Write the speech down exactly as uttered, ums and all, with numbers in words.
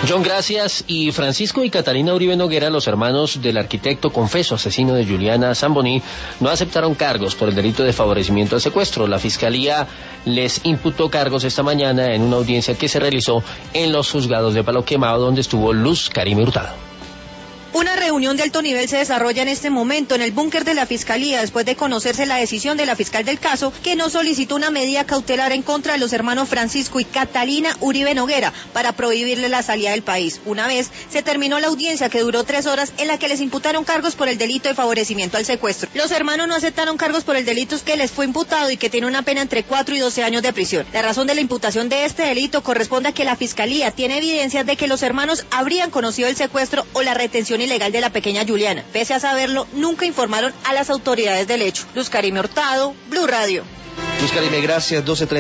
John, gracias. Y Francisco y Catalina Uribe Noguera, los hermanos del arquitecto confeso asesino de Juliana Zamboní, no aceptaron cargos por el delito de favorecimiento al secuestro. La Fiscalía les imputó cargos esta mañana en una audiencia que se realizó en los juzgados de Palo Quemado, donde estuvo Luz Karime Hurtado. Una reunión de alto nivel se desarrolla en este momento en el búnker de la Fiscalía después de conocerse la decisión de la fiscal del caso, que no solicitó una medida cautelar en contra de los hermanos Francisco y Catalina Uribe Noguera para prohibirle la salida del país. Una vez se terminó la audiencia, que duró tres horas, en la que les imputaron cargos por el delito de favorecimiento al secuestro. Los hermanos no aceptaron cargos por el delito que les fue imputado y que tiene una pena entre cuatro y doce años de prisión. La razón de la imputación de este delito corresponde a que la Fiscalía tiene evidencias de que los hermanos habrían conocido el secuestro o la retención ilegal de la pequeña Juliana. Pese a saberlo, nunca informaron a las autoridades del hecho. Luz Karime Hurtado, Blue Radio. Luz Karime, gracias. doce